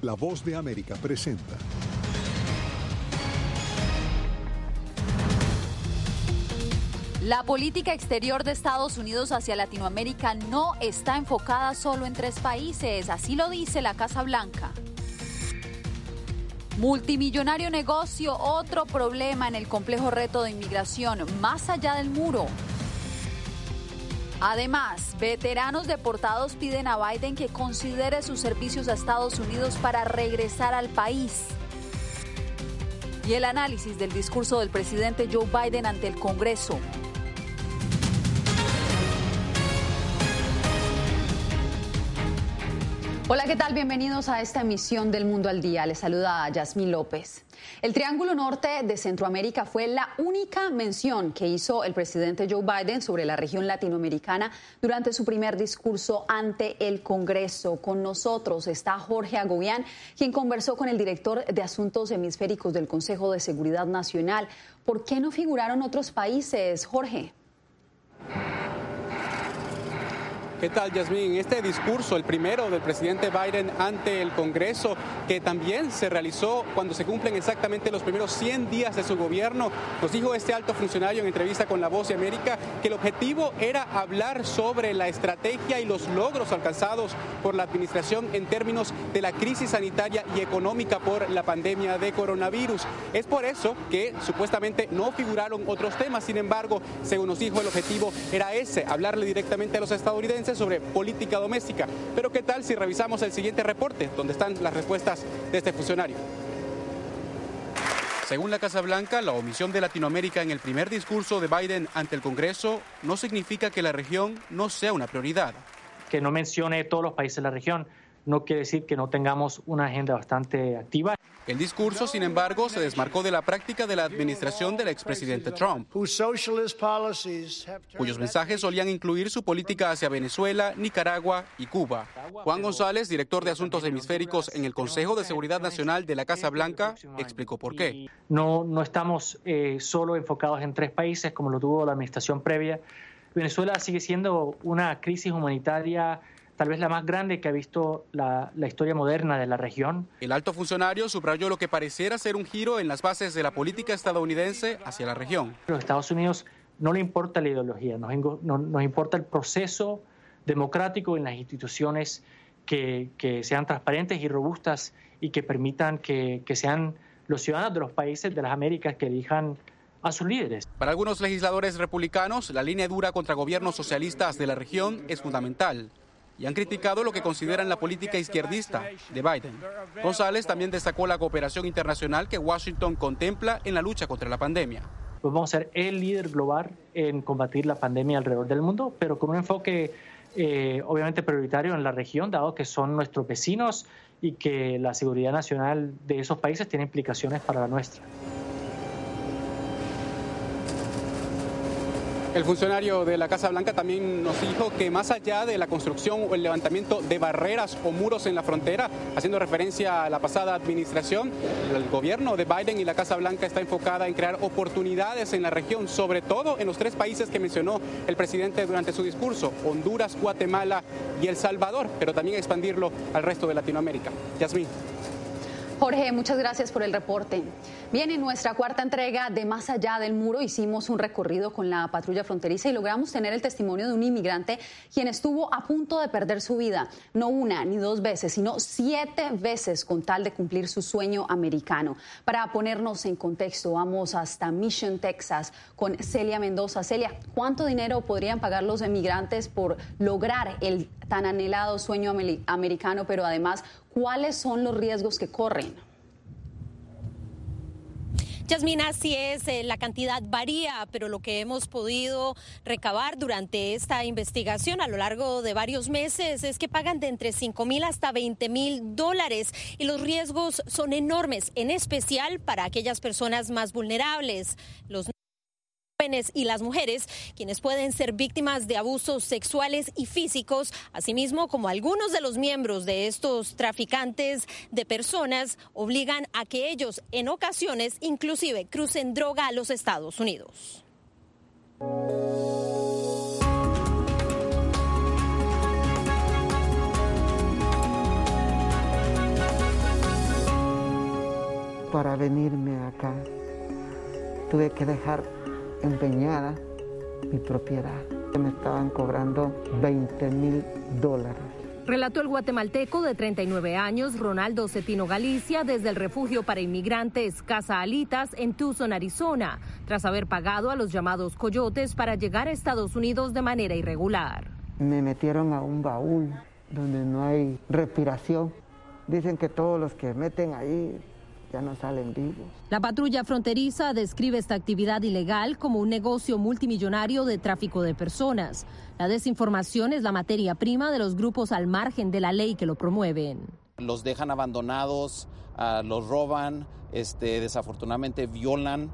La Voz de América presenta. La política exterior de Estados Unidos hacia Latinoamérica no está enfocada solo en 3 países, así lo dice la Casa Blanca. Multimillonario negocio, otro problema en el complejo reto de inmigración, más allá del muro. Además, veteranos deportados piden a Biden que considere sus servicios a Estados Unidos para regresar al país. Y el análisis del discurso del presidente Joe Biden ante el Congreso. Hola, ¿qué tal? Bienvenidos a esta emisión del Mundo al Día. Les saluda Yasmín López. El Triángulo Norte de Centroamérica fue la única mención que hizo el presidente Joe Biden sobre la región latinoamericana durante su primer discurso ante el Congreso. Con nosotros está Jorge Agobián, quien conversó con el director de Asuntos Hemisféricos del Consejo de Seguridad Nacional. ¿Por qué no figuraron otros países, Jorge? ¿Qué tal, Yasmín? Este discurso, el primero del presidente Biden ante el Congreso, que también se realizó cuando se cumplen exactamente los primeros 100 días de su gobierno, nos dijo este alto funcionario en entrevista con La Voz de América que el objetivo era hablar sobre la estrategia y los logros alcanzados por la administración en términos de la crisis sanitaria y económica por la pandemia de coronavirus. Es por eso que supuestamente no figuraron otros temas. Sin embargo, según nos dijo, el objetivo era ese, hablarle directamente a los estadounidenses sobre política doméstica. Pero ¿qué tal si revisamos el siguiente reporte, donde están las respuestas de este funcionario? Según la Casa Blanca, la omisión de Latinoamérica en el primer discurso de Biden ante el Congreso no significa que la región no sea una prioridad. Que no mencione todos los países de la región no quiere decir que no tengamos una agenda bastante activa. El discurso, sin embargo, se desmarcó de la práctica de la administración del expresidente Trump, cuyos mensajes solían incluir su política hacia Venezuela, Nicaragua y Cuba. Juan González, director de Asuntos Hemisféricos en el Consejo de Seguridad Nacional de la Casa Blanca, explicó por qué. No estamos solo enfocados en 3 países como lo tuvo la administración previa. Venezuela sigue siendo una crisis humanitaria tal vez la más grande que ha visto la historia moderna de la región. El alto funcionario subrayó lo que pareciera ser un giro en las bases de la política estadounidense hacia la región. A los Estados Unidos no le importa la ideología, nos importa el proceso democrático en las instituciones que sean transparentes y robustas y que permitan que sean los ciudadanos de los países de las Américas que elijan a sus líderes. Para algunos legisladores republicanos, la línea dura contra gobiernos socialistas de la región es fundamental y han criticado lo que consideran la política izquierdista de Biden. González también destacó la cooperación internacional que Washington contempla en la lucha contra la pandemia. Pues vamos a ser el líder global en combatir la pandemia alrededor del mundo, pero con un enfoque obviamente prioritario en la región, dado que son nuestros vecinos y que la seguridad nacional de esos países tiene implicaciones para la nuestra. El funcionario de la Casa Blanca también nos dijo que más allá de la construcción o el levantamiento de barreras o muros en la frontera, haciendo referencia a la pasada administración, el gobierno de Biden y la Casa Blanca está enfocada en crear oportunidades en la región, sobre todo en los 3 países que mencionó el presidente durante su discurso, Honduras, Guatemala y El Salvador, pero también expandirlo al resto de Latinoamérica. Yasmín. Jorge, muchas gracias por el reporte. Bien, en nuestra cuarta entrega de Más allá del muro hicimos un recorrido con la patrulla fronteriza y logramos tener el testimonio de un inmigrante quien estuvo a punto de perder su vida, no 1 ni 2 veces, sino 7 veces con tal de cumplir su sueño americano. Para ponernos en contexto, vamos hasta Mission, Texas, con Celia Mendoza. Celia, ¿cuánto dinero podrían pagar los inmigrantes por lograr el tan anhelado sueño americano, pero además, ¿cuáles son los riesgos que corren? Yasmín, así es, la cantidad varía, pero lo que hemos podido recabar durante esta investigación a lo largo de varios meses es que pagan de entre $5,000 hasta $20,000 y los riesgos son enormes, en especial para aquellas personas más vulnerables, los jóvenes y las mujeres, quienes pueden ser víctimas de abusos sexuales y físicos, asimismo como algunos de los miembros de estos traficantes de personas obligan a que ellos en ocasiones inclusive crucen droga a los Estados Unidos. para venirme acá. Tuve que dejar empeñada mi propiedad. Me estaban cobrando $20,000. Relató el guatemalteco de 39 años, Ronaldo Cetino Galicia, desde el refugio para inmigrantes Casa Alitas en Tucson, Arizona, tras haber pagado a los llamados coyotes para llegar a Estados Unidos de manera irregular. Me metieron a un baúl donde no hay respiración. Dicen que todos los que meten ahí ya no salen vivos. La patrulla fronteriza describe esta actividad ilegal como un negocio multimillonario de tráfico de personas. La desinformación es la materia prima de los grupos al margen de la ley que lo promueven. Los dejan abandonados, los roban, desafortunadamente violan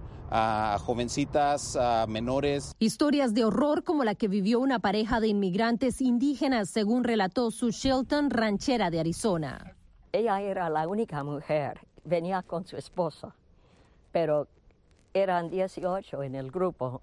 a jovencitas, a menores. Historias de horror como la que vivió una pareja de inmigrantes indígenas, según relató Sue Shelton, ranchera de Arizona. Ella era la única mujer, venía con su esposo, pero eran 18 en el grupo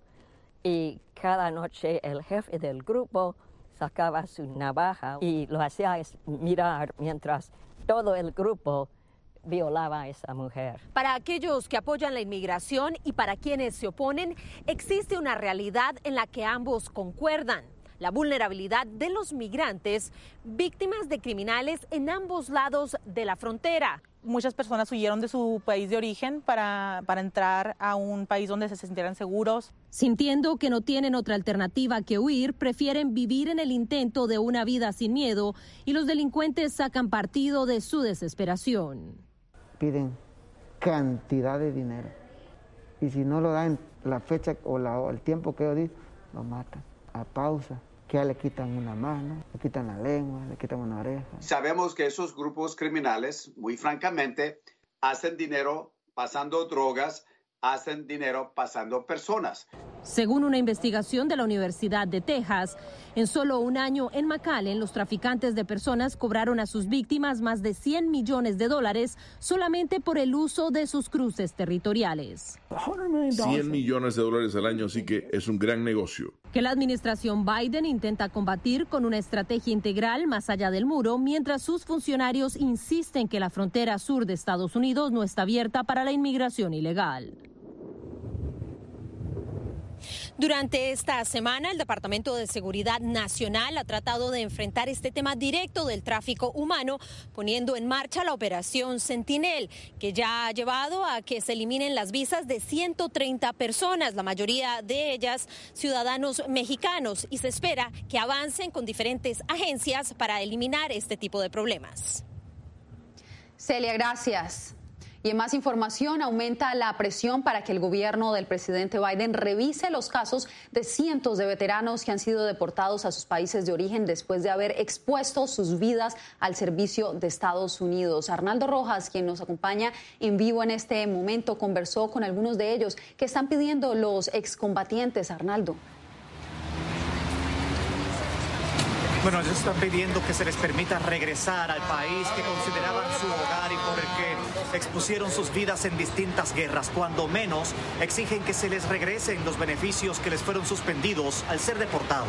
y cada noche el jefe del grupo sacaba su navaja y lo hacía mirar mientras todo el grupo violaba a esa mujer. Para aquellos que apoyan la inmigración y para quienes se oponen, existe una realidad en la que ambos concuerdan: la vulnerabilidad de los migrantes, víctimas de criminales en ambos lados de la frontera. Muchas personas huyeron de su país de origen para entrar a un país donde se sintieran seguros. Sintiendo que no tienen otra alternativa que huir, prefieren vivir en el intento de una vida sin miedo y los delincuentes sacan partido de su desesperación. Piden cantidad de dinero y si no lo dan la fecha o el tiempo que yo di, lo matan a pausa. Que ya le quitan una mano, le quitan la lengua, le quitan una oreja. Sabemos que esos grupos criminales, muy francamente, hacen dinero pasando drogas, hacen dinero pasando personas. Según una investigación de la Universidad de Texas, en solo un año en McAllen, los traficantes de personas cobraron a sus víctimas más de $100 millones solamente por el uso de sus cruces territoriales. $100 millones al año, sí que es un gran negocio. Que la administración Biden intenta combatir con una estrategia integral más allá del muro, mientras sus funcionarios insisten que la frontera sur de Estados Unidos no está abierta para la inmigración ilegal. Durante esta semana, el Departamento de Seguridad Nacional ha tratado de enfrentar este tema directo del tráfico humano, poniendo en marcha la operación Sentinel, que ya ha llevado a que se eliminen las visas de 130 personas, la mayoría de ellas ciudadanos mexicanos, y se espera que avancen con diferentes agencias para eliminar este tipo de problemas. Celia, gracias. Y en más información, aumenta la presión para que el gobierno del presidente Biden revise los casos de cientos de veteranos que han sido deportados a sus países de origen después de haber expuesto sus vidas al servicio de Estados Unidos. Arnaldo Rojas, quien nos acompaña en vivo en este momento, conversó con algunos de ellos que están pidiendo los excombatientes. Arnaldo. Bueno, ellos están pidiendo que se les permita regresar al país que consideraban su hogar y por el que expusieron sus vidas en distintas guerras. Cuando menos, exigen que se les regresen los beneficios que les fueron suspendidos al ser deportados.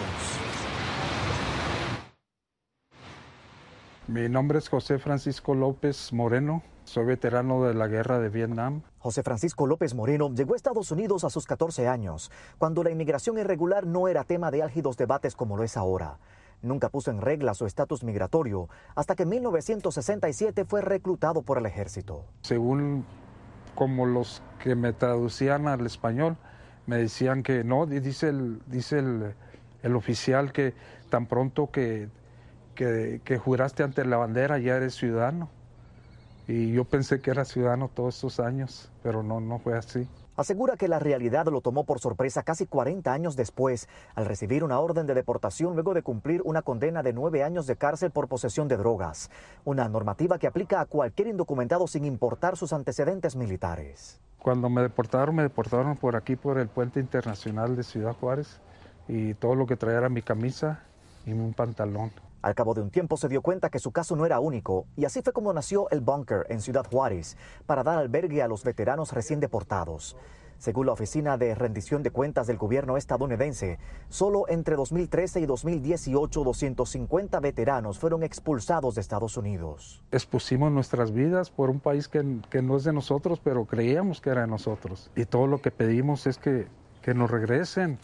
Mi nombre es José Francisco López Moreno. Soy veterano de la guerra de Vietnam. José Francisco López Moreno llegó a Estados Unidos a sus 14 años, cuando la inmigración irregular no era tema de álgidos debates como lo es ahora. Nunca puso en regla su estatus migratorio hasta que en 1967 fue reclutado por el ejército. Según como los que me traducían al español, me decían que no, dice el oficial que tan pronto que juraste ante la bandera ya eres ciudadano. Y yo pensé que era ciudadano todos estos años, pero no fue así. Asegura que la realidad lo tomó por sorpresa casi 40 años después, al recibir una orden de deportación luego de cumplir una condena de 9 años de cárcel por posesión de drogas. Una normativa que aplica a cualquier indocumentado sin importar sus antecedentes militares. Cuando me deportaron por aquí, por el puente internacional de Ciudad Juárez, y todo lo que traía era mi camisa y un pantalón. Al cabo de un tiempo se dio cuenta que su caso no era único, y así fue como nació el Bunker en Ciudad Juárez, para dar albergue a los veteranos recién deportados. Según la Oficina de Rendición de Cuentas del gobierno estadounidense, solo entre 2013 y 2018 250 veteranos fueron expulsados de Estados Unidos. Expusimos nuestras vidas por un país que no es de nosotros, pero creíamos que era de nosotros. Y todo lo que pedimos es que nos regresen.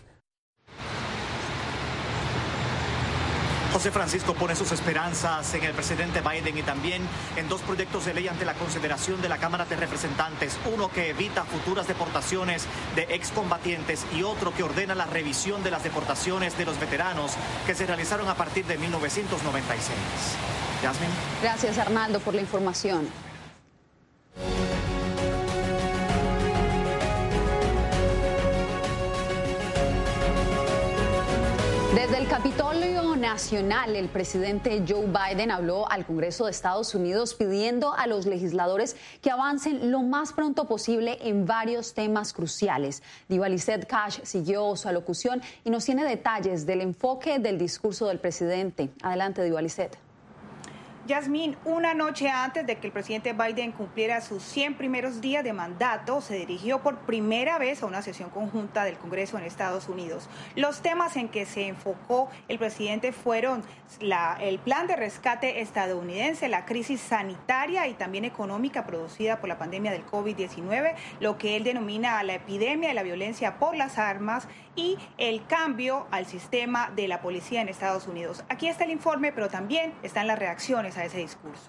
José Francisco pone sus esperanzas en el presidente Biden y también en dos proyectos de ley ante la consideración de la Cámara de Representantes. Uno que evita futuras deportaciones de excombatientes y otro que ordena la revisión de las deportaciones de los veteranos que se realizaron a partir de 1996. Yasmin. Gracias, Arnaldo, por la información. Desde el Capitolio Nacional, el presidente Joe Biden habló al Congreso de Estados Unidos pidiendo a los legisladores que avancen lo más pronto posible en varios temas cruciales. Diva Lizette Cash siguió su alocución y nos tiene detalles del enfoque del discurso del presidente. Adelante, Diva Lizette. Yasmín, una noche antes de que el presidente Biden cumpliera sus 100 primeros días de mandato, se dirigió por primera vez a una sesión conjunta del Congreso en Estados Unidos. Los temas en que se enfocó el presidente fueron el plan de rescate estadounidense, la crisis sanitaria y también económica producida por la pandemia del COVID-19, lo que él denomina la epidemia de la violencia por las armas y el cambio al sistema de la policía en Estados Unidos. Aquí está el informe, pero también están las reacciones a ese discurso.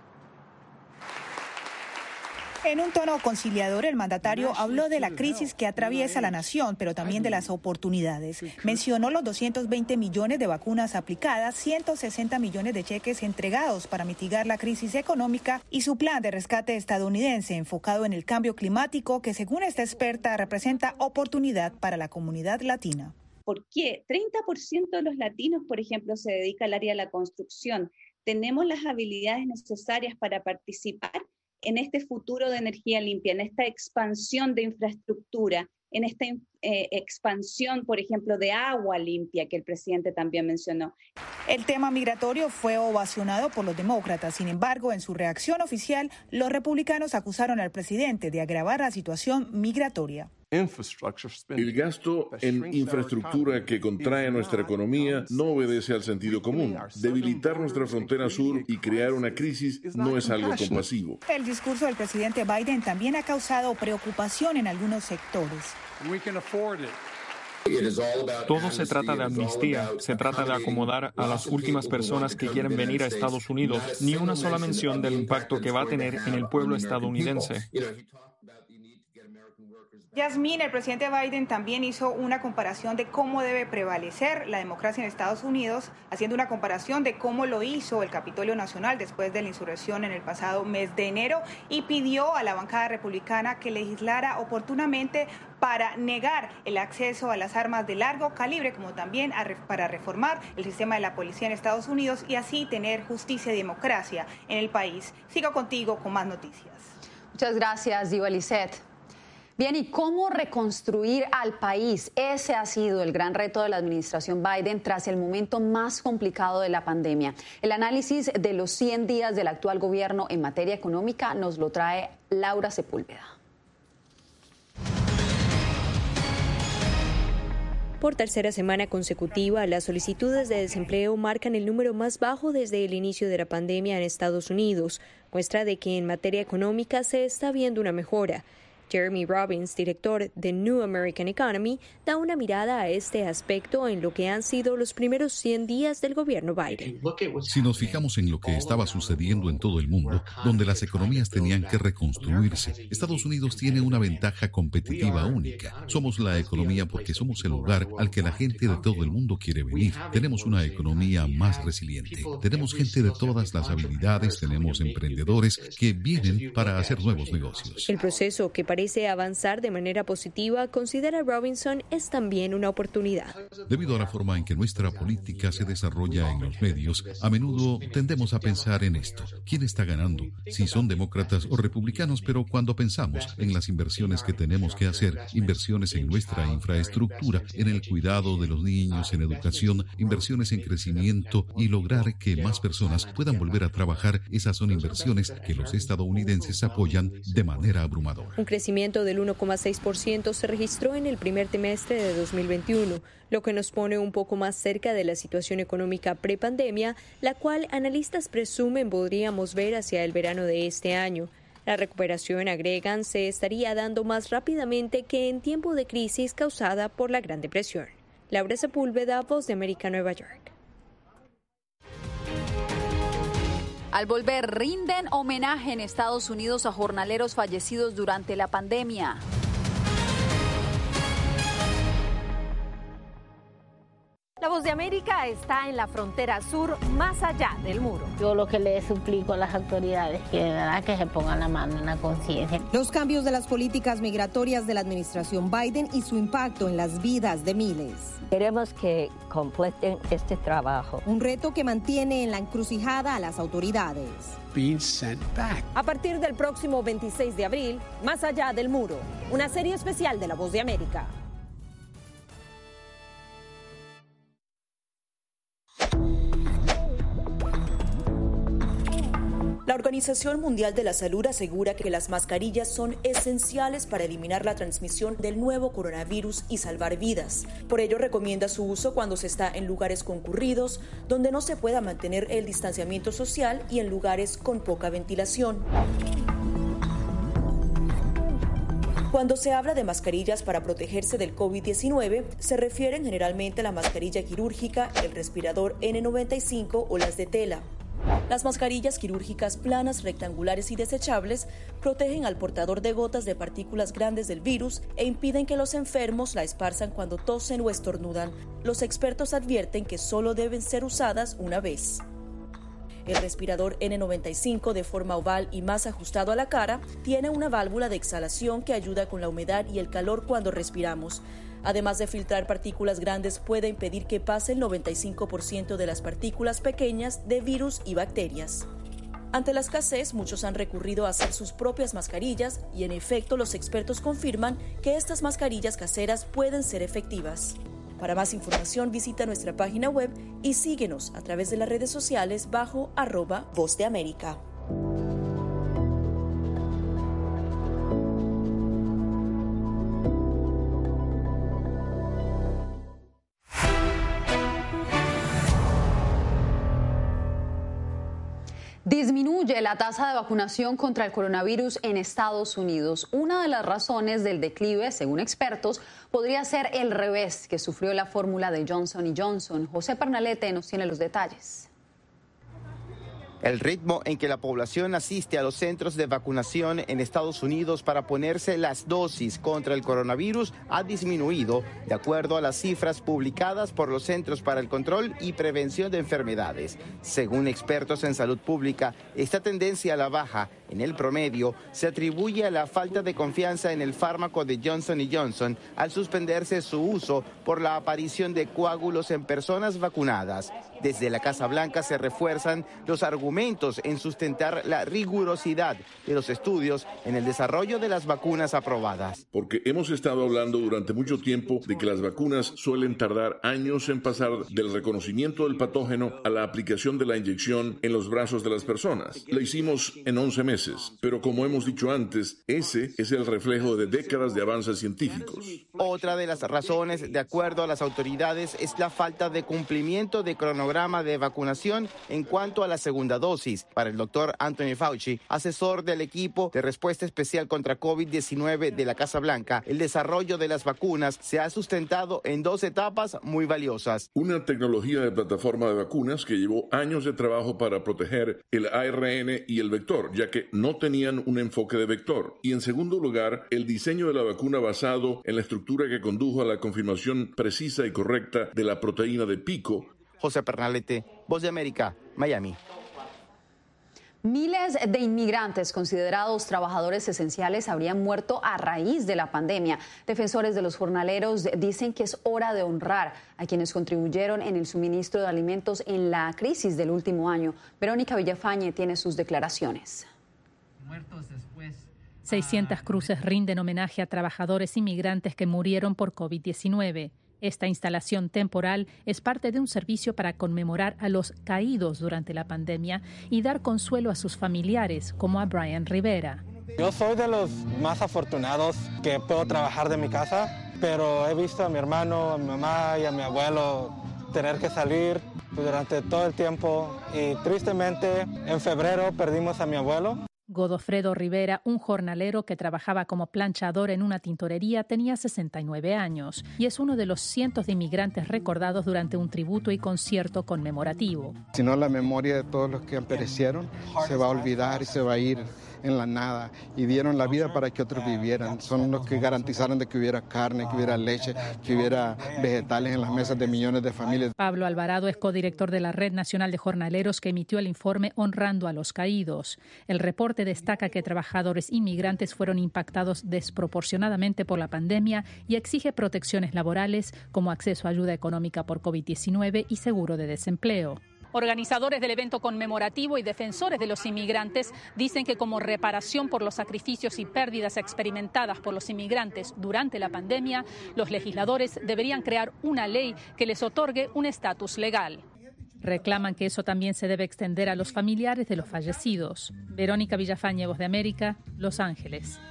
En un tono conciliador, el mandatario habló de la crisis que atraviesa la nación, pero también de las oportunidades. Mencionó los 220 millones de vacunas aplicadas, 160 millones de cheques entregados para mitigar la crisis económica y su plan de rescate estadounidense enfocado en el cambio climático que, según esta experta, representa oportunidad para la comunidad latina. ¿Por qué? 30% de los latinos, por ejemplo, se dedica al área de la construcción. Tenemos las habilidades necesarias para participar en este futuro de energía limpia, en esta expansión de infraestructura, en esta expansión, por ejemplo, de agua limpia que el presidente también mencionó. El tema migratorio fue ovacionado por los demócratas. Sin embargo, en su reacción oficial, los republicanos acusaron al presidente de agravar la situación migratoria. El gasto en infraestructura que contrae nuestra economía no obedece al sentido común. Debilitar nuestra frontera sur y crear una crisis no es algo compasivo. El discurso del presidente Biden también ha causado preocupación en algunos sectores. Todo se trata de amnistía, se trata de acomodar a las últimas personas que quieren venir a Estados Unidos, ni una sola mención del impacto que va a tener en el pueblo estadounidense. Yasmín, el presidente Biden también hizo una comparación de cómo debe prevalecer la democracia en Estados Unidos, haciendo una comparación de cómo lo hizo el Capitolio Nacional después de la insurrección en el pasado mes de enero y pidió a la bancada republicana que legislara oportunamente para negar el acceso a las armas de largo calibre, como también para reformar el sistema de la policía en Estados Unidos y así tener justicia y democracia en el país. Sigo contigo con más noticias. Muchas gracias, Diva Lizette. Bien, ¿y cómo reconstruir al país? Ese ha sido el gran reto de la administración Biden tras el momento más complicado de la pandemia. El análisis de los 100 días del actual gobierno en materia económica nos lo trae Laura Sepúlveda. Por tercera semana consecutiva, las solicitudes de desempleo marcan el número más bajo desde el inicio de la pandemia en Estados Unidos, muestra de que en materia económica se está viendo una mejora. Jeremy Robbins, director de New American Economy, da una mirada a este aspecto en lo que han sido los primeros 100 días del gobierno Biden. Si nos fijamos en lo que estaba sucediendo en todo el mundo, donde las economías tenían que reconstruirse, Estados Unidos tiene una ventaja competitiva única. Somos la economía porque somos el lugar al que la gente de todo el mundo quiere venir. Tenemos una economía más resiliente. Tenemos gente de todas las habilidades, tenemos emprendedores que vienen para hacer nuevos negocios. El proceso que parece avanzar de manera positiva, considera Robinson, es también una oportunidad. Debido a la forma en que nuestra política se desarrolla en los medios, a menudo tendemos a pensar en esto. ¿Quién está ganando? Si son demócratas o republicanos, pero cuando pensamos en las inversiones que tenemos que hacer, inversiones en nuestra infraestructura, en el cuidado de los niños, en educación, inversiones en crecimiento y lograr que más personas puedan volver a trabajar, esas son inversiones que los estadounidenses apoyan de manera abrumadora. Un crecimiento crecimiento del 1,6% se registró en el primer trimestre de 2021, lo que nos pone un poco más cerca de la situación económica prepandemia, la cual analistas presumen podríamos ver hacia el verano de este año. La recuperación, agregan, se estaría dando más rápidamente que en tiempo de crisis causada por la Gran Depresión. Laura Sepúlveda, Voz de América, Nueva York. Al volver, rinden homenaje en Estados Unidos a jornaleros fallecidos durante la pandemia. La Voz de América está en la frontera sur, más allá del muro. Yo lo que le suplico a las autoridades que de verdad que se pongan la mano en la conciencia. Los cambios de las políticas migratorias de la administración Biden y su impacto en las vidas de miles. Queremos que completen este trabajo. Un reto que mantiene en la encrucijada a las autoridades. A partir del próximo 26 de abril, Más allá del muro, una serie especial de La Voz de América. La Organización Mundial de la Salud asegura que las mascarillas son esenciales para eliminar la transmisión del nuevo coronavirus y salvar vidas. Por ello, recomienda su uso cuando se está en lugares concurridos, donde no se pueda mantener el distanciamiento social y en lugares con poca ventilación. Cuando se habla de mascarillas para protegerse del COVID-19, se refieren generalmente a la mascarilla quirúrgica, el respirador N95 o las de tela. Las mascarillas quirúrgicas planas, rectangulares y desechables protegen al portador de gotas de partículas grandes del virus e impiden que los enfermos la esparzan cuando tosen o estornudan. Los expertos advierten que solo deben ser usadas una vez. El respirador N95, de forma oval y más ajustado a la cara, tiene una válvula de exhalación que ayuda con la humedad y el calor cuando respiramos. Además de filtrar partículas grandes, puede impedir que pase el 95% de las partículas pequeñas de virus y bacterias. Ante la escasez, muchos han recurrido a hacer sus propias mascarillas y, en efecto, los expertos confirman que estas mascarillas caseras pueden ser efectivas. Para más información, visita nuestra página web y síguenos a través de las redes sociales bajo @Voz de América. Disminuye la tasa de vacunación contra el coronavirus en Estados Unidos. Una de las razones del declive, según expertos, podría ser el revés que sufrió la fórmula de Johnson & Johnson. José Pernalete nos tiene los detalles. El ritmo en que la población asiste a los centros de vacunación en Estados Unidos para ponerse las dosis contra el coronavirus ha disminuido, de acuerdo a las cifras publicadas por los Centros para el Control y Prevención de Enfermedades. Según expertos en salud pública, esta tendencia a la baja en el promedio se atribuye a la falta de confianza en el fármaco de Johnson & Johnson al suspenderse su uso por la aparición de coágulos en personas vacunadas. Desde la Casa Blanca se refuerzan los argumentos en sustentar la rigurosidad de los estudios en el desarrollo de las vacunas aprobadas. Porque hemos estado hablando durante mucho tiempo de que las vacunas suelen tardar años en pasar del reconocimiento del patógeno a la aplicación de la inyección en los brazos de las personas. La hicimos en 11 meses, pero como hemos dicho antes, ese es el reflejo de décadas de avances científicos. Otra de las razones, de acuerdo a las autoridades, es la falta de cumplimiento de cronograma de vacunación en cuanto a la segunda dosis. Para el doctor Anthony Fauci, asesor del equipo de respuesta especial contra COVID-19 de la Casa Blanca, el desarrollo de las vacunas se ha sustentado en 2 etapas muy valiosas. Una tecnología de plataforma de vacunas que llevó años de trabajo para proteger el ARN y el vector, ya que no tenían un enfoque de vector. Y en segundo lugar, el diseño de la vacuna basado en la estructura que condujo a la confirmación precisa y correcta de la proteína de pico. José Pernalete, Voz de América, Miami. Miles de inmigrantes considerados trabajadores esenciales habrían muerto a raíz de la pandemia. Defensores de los jornaleros dicen que es hora de honrar a quienes contribuyeron en el suministro de alimentos en la crisis del último año. Verónica Villafañe tiene sus declaraciones. 600 cruces rinden homenaje a trabajadores inmigrantes que murieron por COVID-19. Esta instalación temporal es parte de un servicio para conmemorar a los caídos durante la pandemia y dar consuelo a sus familiares, como a Brian Rivera. Yo soy de los más afortunados que puedo trabajar de mi casa, pero he visto a mi hermano, a mi mamá y a mi abuelo tener que salir durante todo el tiempo y tristemente en febrero perdimos a mi abuelo. Godofredo Rivera, un jornalero que trabajaba como planchador en una tintorería, tenía 69 años y es uno de los cientos de inmigrantes recordados durante un tributo y concierto conmemorativo. Si no, la memoria de todos los que perecieron se va a olvidar y se va a ir en la nada, y dieron la vida para que otros vivieran. Son los que garantizaron de que hubiera carne, que hubiera leche, que hubiera vegetales en las mesas de millones de familias. Pablo Alvarado es codirector de la Red Nacional de Jornaleros que emitió el informe Honrando a los Caídos. El reporte destaca que trabajadores inmigrantes fueron impactados desproporcionadamente por la pandemia y exige protecciones laborales como acceso a ayuda económica por COVID-19 y seguro de desempleo. Organizadores del evento conmemorativo y defensores de los inmigrantes dicen que como reparación por los sacrificios y pérdidas experimentadas por los inmigrantes durante la pandemia, los legisladores deberían crear una ley que les otorgue un estatus legal. Reclaman que eso también se debe extender a los familiares de los fallecidos. Verónica Villafañe, Voz de América, Los Ángeles.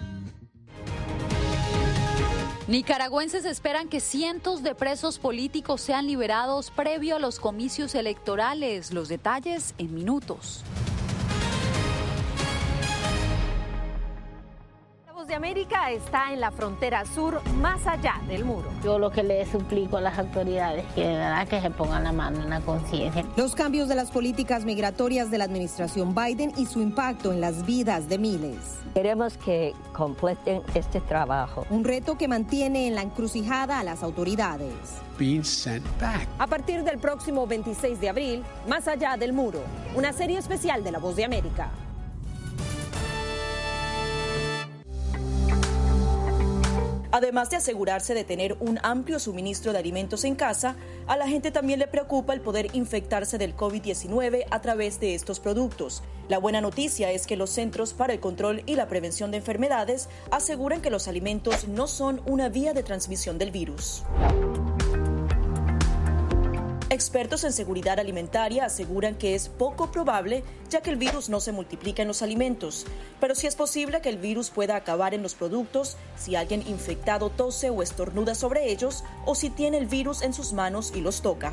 Nicaragüenses esperan que cientos de presos políticos sean liberados previo a los comicios electorales. Los detalles en minutos. La Voz de América está en la frontera sur, más allá del muro. Yo lo que le suplico a las autoridades que de verdad que se pongan la mano en la conciencia. Los cambios de las políticas migratorias de la administración Biden y su impacto en las vidas de miles. Queremos que completen este trabajo. Un reto que mantiene en la encrucijada a las autoridades. A partir del próximo 26 de abril, Más allá del muro, una serie especial de La Voz de América. Además de asegurarse de tener un amplio suministro de alimentos en casa, a la gente también le preocupa el poder infectarse del COVID-19 a través de estos productos. La buena noticia es que los Centros para el Control y la Prevención de Enfermedades aseguran que los alimentos no son una vía de transmisión del virus. Expertos en seguridad alimentaria aseguran que es poco probable, ya que el virus no se multiplica en los alimentos, pero sí es posible que el virus pueda acabar en los productos si alguien infectado tose o estornuda sobre ellos o si tiene el virus en sus manos y los toca.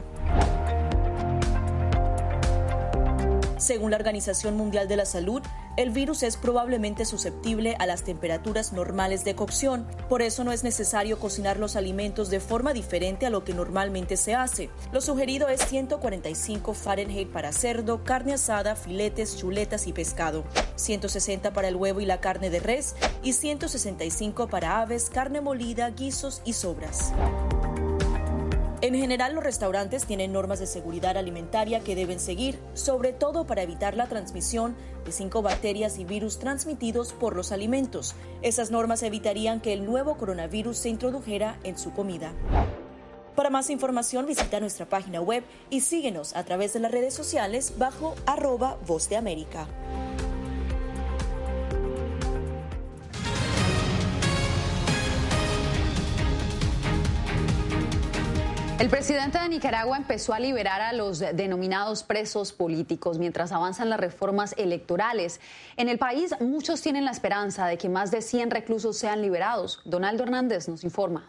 Según la Organización Mundial de la Salud, el virus es probablemente susceptible a las temperaturas normales de cocción. Por eso no es necesario cocinar los alimentos de forma diferente a lo que normalmente se hace. Lo sugerido es 145 Fahrenheit para cerdo, carne asada, filetes, chuletas y pescado, 160 para el huevo y la carne de res y 165 para aves, carne molida, guisos y sobras. En general, los restaurantes tienen normas de seguridad alimentaria que deben seguir, sobre todo para evitar la transmisión de 5 bacterias y virus transmitidos por los alimentos. Esas normas evitarían que el nuevo coronavirus se introdujera en su comida. Para más información, visita nuestra página web y síguenos a través de las redes sociales bajo @Voz de América. El presidente de Nicaragua empezó a liberar a los denominados presos políticos mientras avanzan las reformas electorales. En el país, muchos tienen la esperanza de que más de 100 reclusos sean liberados. Donaldo Hernández nos informa.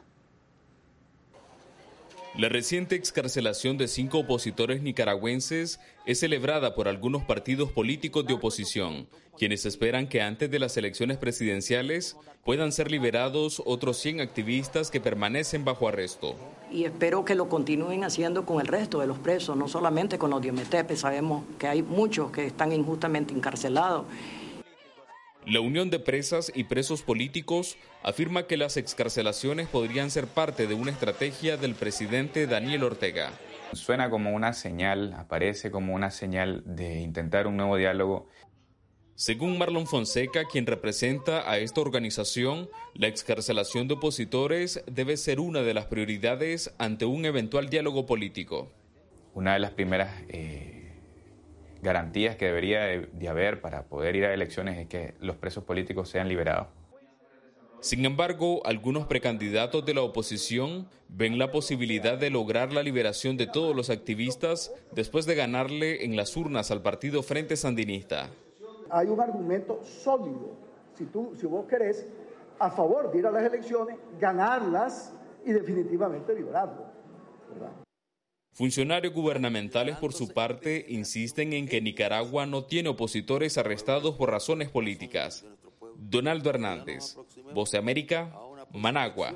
La reciente excarcelación de 5 opositores nicaragüenses es celebrada por algunos partidos políticos de oposición, quienes esperan que antes de las elecciones presidenciales puedan ser liberados otros 100 activistas que permanecen bajo arresto. Y espero que lo continúen haciendo con el resto de los presos, no solamente con los de Ometepe. Sabemos que hay muchos que están injustamente encarcelados. La Unión de Presas y Presos Políticos afirma que las excarcelaciones podrían ser parte de una estrategia del presidente Daniel Ortega. Suena como una señal, aparece como una señal de intentar un nuevo diálogo. Según Marlon Fonseca, quien representa a esta organización, la excarcelación de opositores debe ser una de las prioridades ante un eventual diálogo político. Una de las primeras garantías que debería de haber para poder ir a elecciones es que los presos políticos sean liberados. Sin embargo, algunos precandidatos de la oposición ven la posibilidad de lograr la liberación de todos los activistas después de ganarle en las urnas al partido Frente Sandinista. Hay un argumento sólido si vos querés, a favor de ir a las elecciones, ganarlas y definitivamente librarlo, ¿verdad? Funcionarios gubernamentales, por su parte, insisten en que Nicaragua no tiene opositores arrestados por razones políticas. Donaldo Hernández, Voz de América, Managua.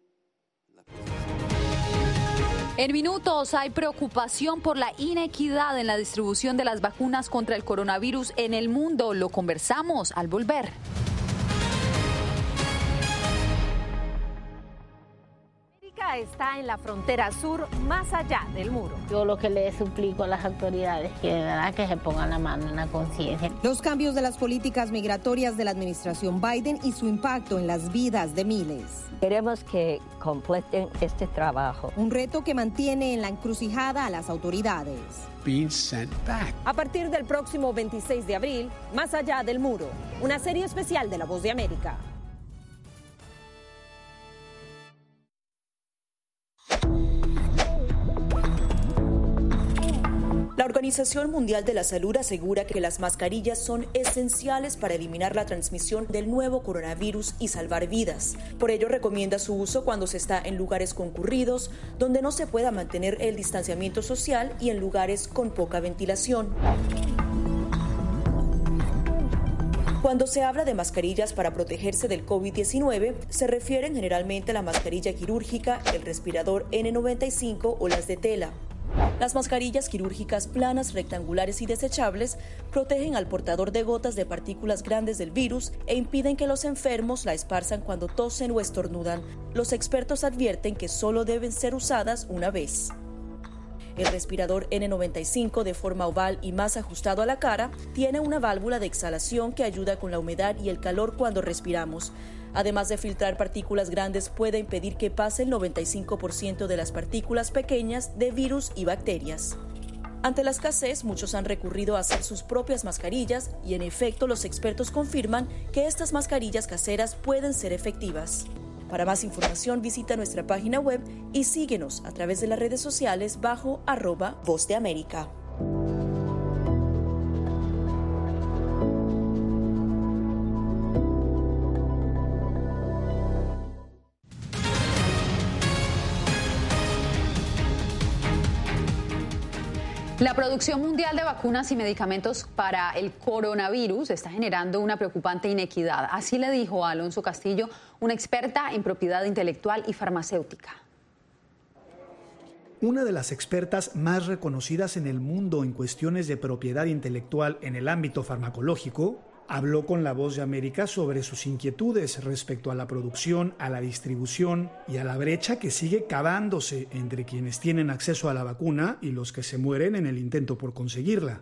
En minutos hay preocupación por la inequidad en la distribución de las vacunas contra el coronavirus en el mundo. Lo conversamos al volver. Está en la frontera sur, más allá del muro. Yo lo que le suplico a las autoridades que de verdad que se pongan la mano en la conciencia. Los cambios de las políticas migratorias de la administración Biden y su impacto en las vidas de miles. Queremos que completen este trabajo. Un reto que mantiene en la encrucijada a las autoridades. A partir del próximo 26 de abril, Más allá del muro, una serie especial de La Voz de América. La Organización Mundial de la Salud asegura que las mascarillas son esenciales para eliminar la transmisión del nuevo coronavirus y salvar vidas. Por ello, recomienda su uso cuando se está en lugares concurridos, donde no se pueda mantener el distanciamiento social y en lugares con poca ventilación. Cuando se habla de mascarillas para protegerse del COVID-19, se refieren generalmente a la mascarilla quirúrgica, el respirador N95 o las de tela. Las mascarillas quirúrgicas planas, rectangulares y desechables protegen al portador de gotas de partículas grandes del virus e impiden que los enfermos la esparzan cuando tosen o estornudan. Los expertos advierten que solo deben ser usadas una vez. El respirador N95, de forma oval y más ajustado a la cara, tiene una válvula de exhalación que ayuda con la humedad y el calor cuando respiramos. Además de filtrar partículas grandes, puede impedir que pase el 95% de las partículas pequeñas de virus y bacterias. Ante la escasez, muchos han recurrido a hacer sus propias mascarillas y, en efecto, los expertos confirman que estas mascarillas caseras pueden ser efectivas. Para más información, visita nuestra página web y síguenos a través de las redes sociales bajo @Voz de América. La producción mundial de vacunas y medicamentos para el coronavirus está generando una preocupante inequidad. Así le dijo a Alonso Castillo, una experta en propiedad intelectual y farmacéutica. Una de las expertas más reconocidas en el mundo en cuestiones de propiedad intelectual en el ámbito farmacológico, habló con La Voz de América sobre sus inquietudes respecto a la producción, a la distribución y a la brecha que sigue cavándose entre quienes tienen acceso a la vacuna y los que se mueren en el intento por conseguirla.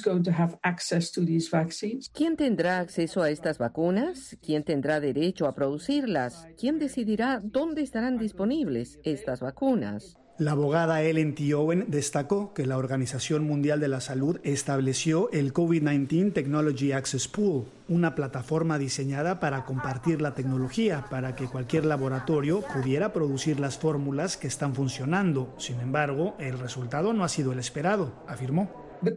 ¿Quién tendrá acceso a estas vacunas? ¿Quién tendrá derecho a producirlas? ¿Quién decidirá dónde estarán disponibles estas vacunas? La abogada Ellen T. Owen destacó que la Organización Mundial de la Salud estableció el COVID-19 Technology Access Pool, una plataforma diseñada para compartir la tecnología para que cualquier laboratorio pudiera producir las fórmulas que están funcionando. Sin embargo, el resultado no ha sido el esperado, afirmó.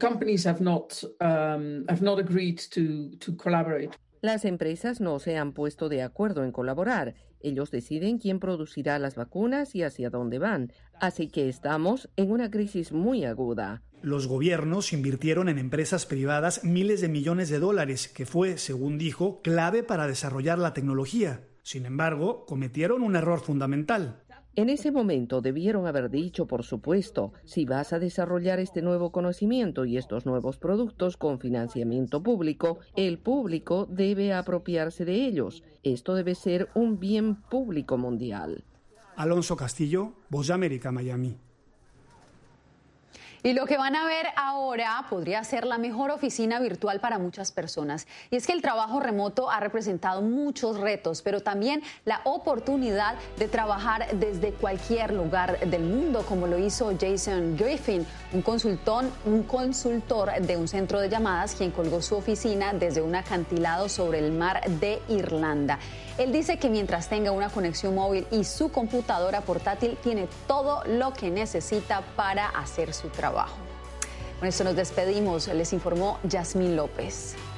Las empresas no se han puesto de acuerdo en colaborar. Ellos deciden quién producirá las vacunas y hacia dónde van. Así que estamos en una crisis muy aguda. Los gobiernos invirtieron en empresas privadas miles de millones de dólares, que fue, según dijo, clave para desarrollar la tecnología. Sin embargo, cometieron un error fundamental. En ese momento debieron haber dicho, por supuesto, si vas a desarrollar este nuevo conocimiento y estos nuevos productos con financiamiento público, el público debe apropiarse de ellos. Esto debe ser un bien público mundial. Alonso Castillo, Voz de América, Miami. Y lo que van a ver ahora podría ser la mejor oficina virtual para muchas personas. Y es que el trabajo remoto ha representado muchos retos, pero también la oportunidad de trabajar desde cualquier lugar del mundo, como lo hizo Jason Griffin, un consultor de un centro de llamadas, quien colgó su oficina desde un acantilado sobre el mar de Irlanda. Él dice que mientras tenga una conexión móvil y su computadora portátil, tiene todo lo que necesita para hacer su trabajo. Con esto nos despedimos. Les informó Yasmín López.